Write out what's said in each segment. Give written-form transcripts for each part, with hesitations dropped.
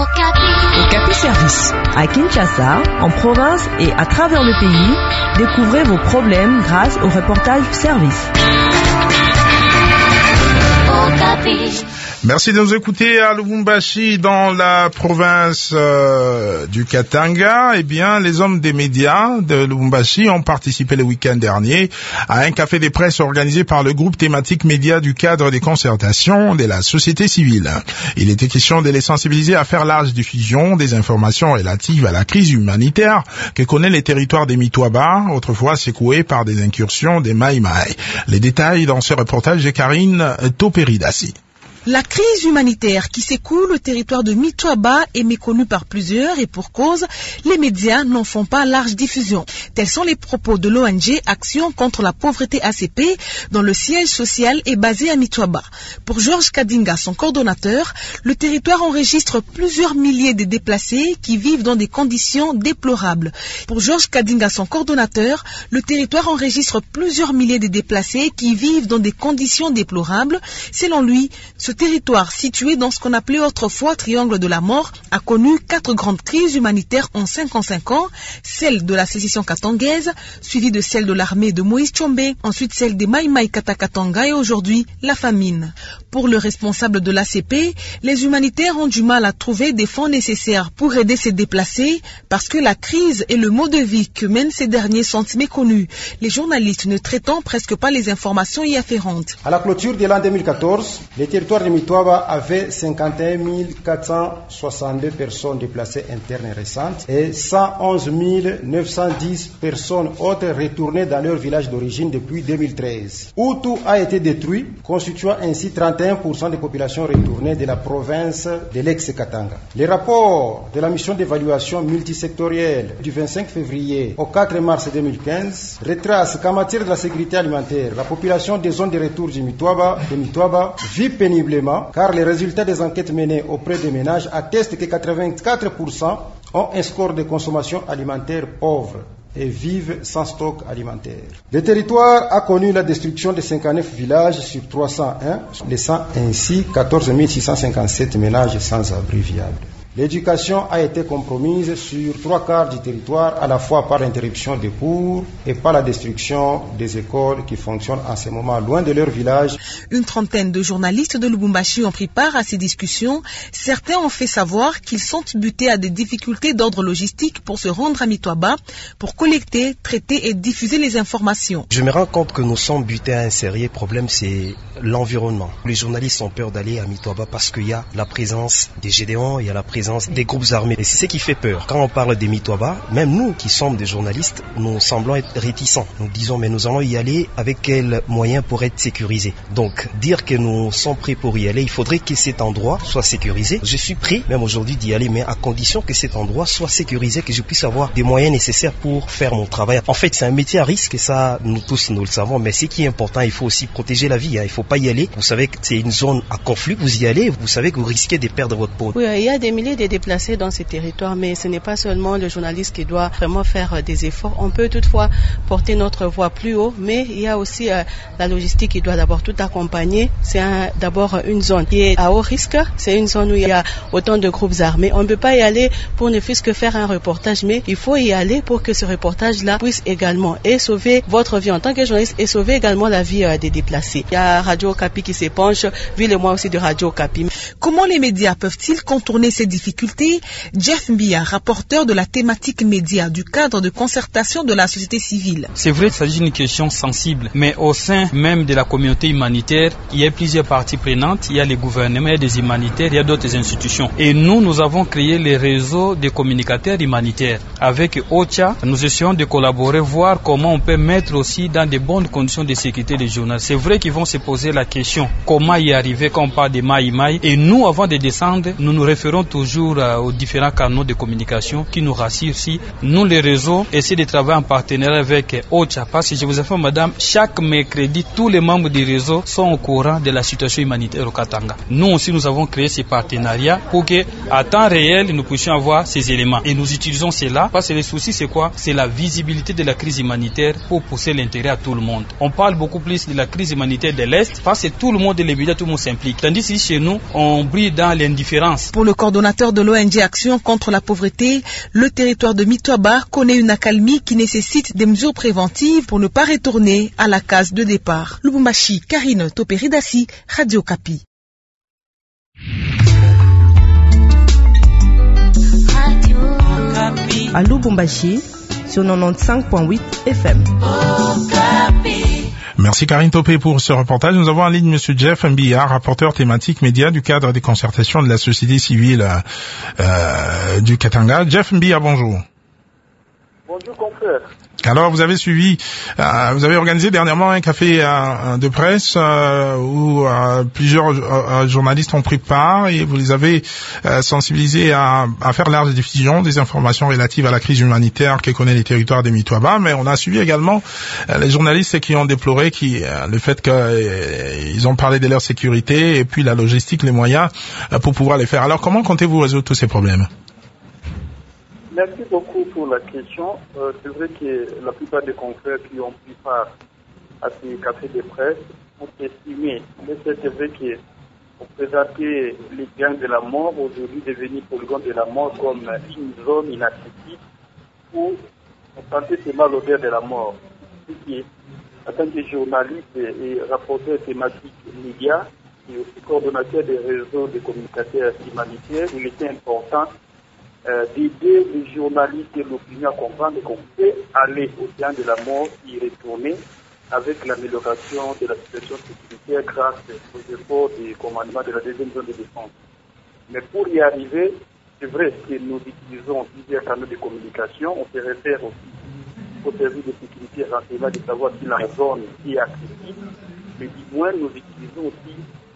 Okapi Service. À Kinshasa, en province et à travers le pays, découvrez vos problèmes grâce au reportage service. Merci de nous écouter à Lubumbashi, dans la province du Katanga. Eh bien, les hommes des médias de Lubumbashi ont participé le week-end dernier à un café des presses organisé par le groupe thématique médias du cadre des concertations de la société civile. Il était question de les sensibiliser à faire large diffusion des informations relatives à la crise humanitaire que connaît les territoires des Mitwaba, autrefois secoués par des incursions des Maïmaï. Les détails dans ce reportage de Karine Toperidassi. La crise humanitaire qui secoue le territoire de Mitwaba est méconnue par plusieurs et pour cause, les médias n'en font pas large diffusion. Tels sont les propos de l'ONG Action contre la pauvreté ACP, dont le siège social est basé à Mitwaba. Pour Georges Kadinga, son coordonnateur, le territoire enregistre plusieurs milliers de déplacés qui vivent dans des conditions déplorables. Pour Georges Kadinga, son coordonnateur, le territoire enregistre plusieurs milliers de déplacés qui vivent dans des conditions déplorables. Selon lui, ce territoire situé dans ce qu'on appelait autrefois Triangle de la Mort a connu 4 grandes crises humanitaires en 55 ans, celle de la sécession katangaise, suivie de celle de l'armée de Moïse Tshombe, ensuite celle des Maïmaï Katakatanga et aujourd'hui la famine. Pour le responsable de l'ACP, les humanitaires ont du mal à trouver des fonds nécessaires pour aider ces déplacés parce que la crise et le mode de vie que mènent ces derniers sont méconnus, les journalistes ne traitant presque pas les informations y afférentes. À la clôture de l'an 2014, les territoires de Mitwaba avait 51 462 personnes déplacées internes récentes et 111 910 personnes autres retournées dans leur village d'origine depuis 2013. Où tout a été détruit, constituant ainsi 31% des populations retournées de la province de l'ex-Katanga. Les rapports de la mission d'évaluation multisectorielle du 25 février au 4 mars 2015 retracent qu'en matière de la sécurité alimentaire, la population des zones de retour de Mitwaba vit péniblement car les résultats des enquêtes menées auprès des ménages attestent que 84% ont un score de consommation alimentaire pauvre et vivent sans stock alimentaire. Le territoire a connu la destruction de 59 villages sur 301, laissant ainsi 14 657 ménages sans abri viable. L'éducation a été compromise sur 3/4 du territoire, à la fois par l'interruption des cours et par la destruction des écoles qui fonctionnent en ce moment loin de leur village. Une trentaine de journalistes de Lubumbashi ont pris part à ces discussions. Certains ont fait savoir qu'ils sont butés à des difficultés d'ordre logistique pour se rendre à Mitwaba, pour collecter, traiter et diffuser les informations. Je me rends compte que nous sommes butés à un sérieux problème, c'est l'environnement. Les journalistes ont peur d'aller à Mitwaba parce qu'il y a la présence des Gédéons, il y a la présence des groupes armés. Et c'est ce qui fait peur. Quand on parle des Mitwaba, même nous qui sommes des journalistes, nous semblons être réticents. Nous disons, mais nous allons y aller avec quels moyens pour être sécurisés. Donc, dire que nous sommes prêts pour y aller, il faudrait que cet endroit soit sécurisé. Je suis prêt, même aujourd'hui, d'y aller, mais à condition que cet endroit soit sécurisé, que je puisse avoir des moyens nécessaires pour faire mon travail. En fait, c'est un métier à risque, et ça, nous tous, nous le savons, mais ce qui est important, il faut aussi protéger la vie. Il ne faut pas y aller. Vous savez que c'est une zone à conflit, vous y allez, vous savez que vous risquez de perdre votre peau. Oui, il y a des milliers de déplacés dans ces territoires, mais ce n'est pas seulement le journaliste qui doit vraiment faire des efforts. On peut toutefois porter notre voix plus haut, mais il y a aussi la logistique qui doit d'abord tout accompagner. C'est d'abord une zone qui est à haut risque. C'est une zone où il y a autant de groupes armés. On ne peut pas y aller pour ne fût-ce que faire un reportage, mais il faut y aller pour que ce reportage-là puisse également et sauver votre vie en tant que journaliste et sauver également la vie des déplacés. Il y a Radio Okapi qui s'épanche, vu le mois aussi de Radio Okapi. Comment les médias peuvent-ils contourner ces difficultés? Jeff Mbia, rapporteur de la thématique média du cadre de concertation de la société civile. C'est vrai qu'il s'agit d'une question sensible, mais au sein même de la communauté humanitaire, il y a plusieurs parties prenantes. Il y a les gouvernements, il y a des humanitaires, il y a d'autres institutions. Et nous avons créé les réseaux de communicateurs humanitaires. Avec OCHA, nous essayons de collaborer, voir comment on peut mettre aussi dans de bonnes conditions de sécurité les journalistes. C'est vrai qu'ils vont se poser la question, comment y arriver quand on parle de Maïmaï. Et nous, avant de descendre, nous nous référons toujours aux différents canaux de communication qui nous rassurent. Si nous, les réseaux, essayons de travailler en partenariat avec OCHA, parce que je vous informe, madame, chaque mercredi, tous les membres du réseau sont au courant de la situation humanitaire au Katanga. Nous aussi, nous avons créé ces partenariats pour que, à temps réel, nous puissions avoir ces éléments. Et nous utilisons cela parce que le souci, c'est quoi? C'est la visibilité de la crise humanitaire pour pousser l'intérêt à tout le monde. On parle beaucoup plus de la crise humanitaire de l'Est parce que tout le monde est les médias, tout le monde s'implique. Tandis que chez nous, on brille dans l'indifférence. Pour le coordonnateur coordinateur de l'ONG Action contre la pauvreté, le territoire de Mitoaba connaît une accalmie qui nécessite des mesures préventives pour ne pas retourner à la case de départ. Lubumbashi, Karine Toperidassi, Radio Kapi. À Lubumbashi, sur 95.8 FM. Merci Karine Topé pour ce reportage. Nous avons en ligne Monsieur Jeff Mbia, rapporteur thématique média du cadre des concertations de la société civile du Katanga. Jeff Mbia, bonjour. Bonjour confrère. Alors vous avez suivi, vous avez organisé dernièrement un café de presse où plusieurs journalistes ont pris part et vous les avez sensibilisés à faire large diffusion des informations relatives à la crise humanitaire que connaît les territoires des Mitoaba. Mais on a suivi également les journalistes qui ont déploré le fait qu'ils ont parlé de leur sécurité et puis la logistique, les moyens pour pouvoir les faire. Alors comment comptez-vous résoudre tous ces problèmes? Merci beaucoup pour la question. C'est vrai que la plupart des confrères qui ont pris part à ces cafés de presse ont estimé, mais c'est vrai qu'on présentait les gangs de la mort, aujourd'hui devenus polygone de la mort, comme une zone inaccessible où on sentait seulement l'odeur de la mort. Ce qui est, en tant que journaliste et rapporteur thématique média et aussi coordonnateur des réseaux de communicateurs humanitaires, il était important d'aider les journalistes et l'opinion à comprendre qu'on peut aller au sein de la mort et y retourner avec l'amélioration de la situation sécuritaire grâce aux efforts du commandement de la deuxième zone de défense. Mais pour y arriver, c'est vrai que nous utilisons plusieurs canaux de communication. On se réfère aussi au service de sécurité renseignement de savoir si la zone est accessible, mais du moins nous utilisons aussi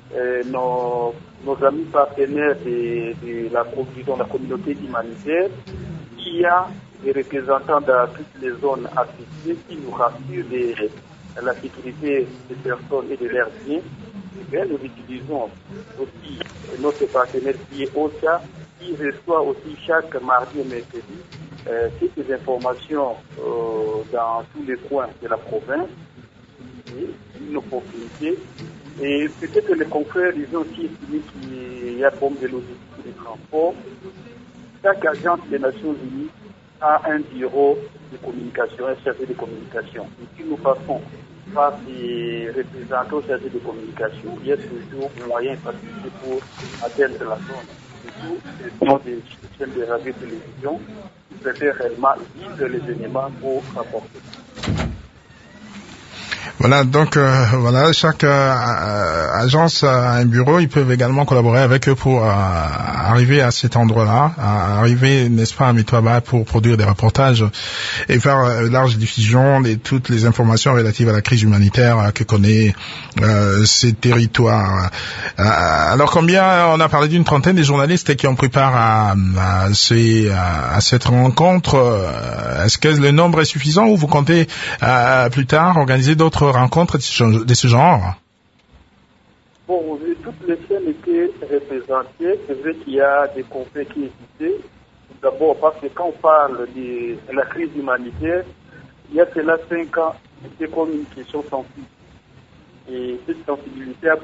nos amis partenaires de la communauté humanitaire, qui a des représentants dans toutes les zones affectées qui nous rassurent de la sécurité des personnes et de leurs biens. Et nous utilisons aussi notre partenaire qui est OCHA, qui reçoit aussi chaque mardi et mercredi toutes les informations dans tous les coins de la province. Et une opportunité. Et peut-être que les confrères, ils ont aussi estimé qu'il y a comme de logistique et de transport. Chaque agence des Nations Unies a un bureau de communication, un chargé de communication. Et si nous passons par des représentants chargés de communication, il y a toujours moyen facilité pour atteindre la zone. Surtout, des chaînes de radio et télévision qui préfèrent réellement vivre les éléments pour rapporter. Voilà, donc chaque agence a un bureau. Ils peuvent également collaborer avec eux pour arriver à cet endroit-là, arriver, n'est-ce pas, à Mitoaba pour produire des reportages et faire large diffusion de toutes les informations relatives à la crise humanitaire que connaît ces territoires. Alors combien, on a parlé d'une trentaine de journalistes qui ont pris part à cette rencontre. Est-ce que le nombre est suffisant ou vous comptez plus tard organiser d'autres rencontres de ce genre? Bon, toutes les chaînes étaient représentées. C'est vrai qu'il y a des conflits qui existaient. D'abord parce que quand on parle de la crise humanitaire, il y a cela 5 ans, c'était comme une question sensible. Et cette sensibilité a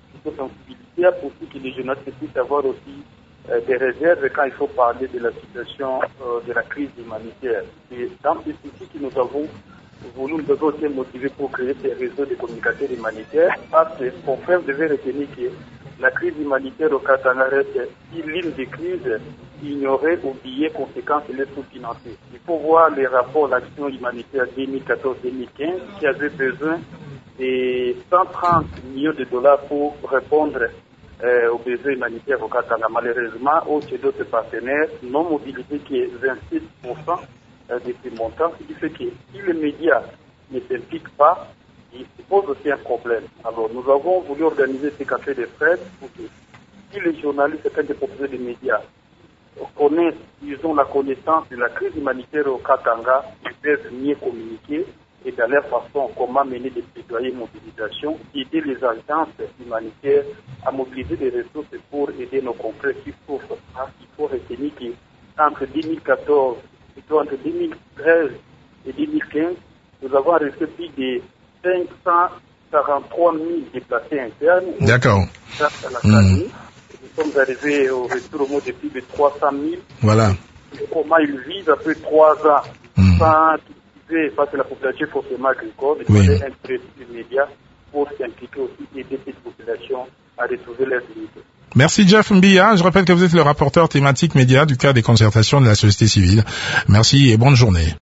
poussé que les journalistes puissent avoir aussi des réserves quand il faut parler de la situation de la crise humanitaire. Et dans ces soucis que nous avons voulu, nous avons été motivés pour créer ces réseaux de communication humanitaire parce que mon frère devait retenir que la crise humanitaire au Katanga reste une ligne de crise ignorée, oubliée, conséquence et sous-financée. Il faut voir les rapports d'action humanitaire 2014-2015 qui avaient besoin de 130 millions de dollars pour répondre aux besoins humanitaires au Katanga. Malheureusement, autres d'autres partenaires n'ont mobilisé que 26% de ces montants, ce qui fait que si les médias ne s'impliquent pas, il se pose aussi un problème. Alors, nous avons voulu organiser ces cafés de presse pour que si les journalistes, certains des propriétaires des médias, connaissent, ils ont la connaissance de la crise humanitaire au Katanga, ils peuvent mieux communiquer et dans leur façon, comment mener des plaidoyers, mobilisation, aider les agences humanitaires à mobiliser des ressources pour aider nos confrères qui souffrent. Il faut retenir qu'entre 2014 entre 2013 et 2015, nous avons reçu plus de 543 000 déplacés internes. D'accord. Grâce à la famille, sommes arrivés au retour au mot de plus de 300 000. Voilà. Comment ils vivent après 3 ans sans cultiver, parce que la population est forcément agricole, il fallait un prêt immédiat pour s'impliquer aussi et aider cette population à retrouver leur dignité. Merci Jeff Mbia. Je rappelle que vous êtes le rapporteur thématique média du cadre des concertations de la société civile. Merci et bonne journée.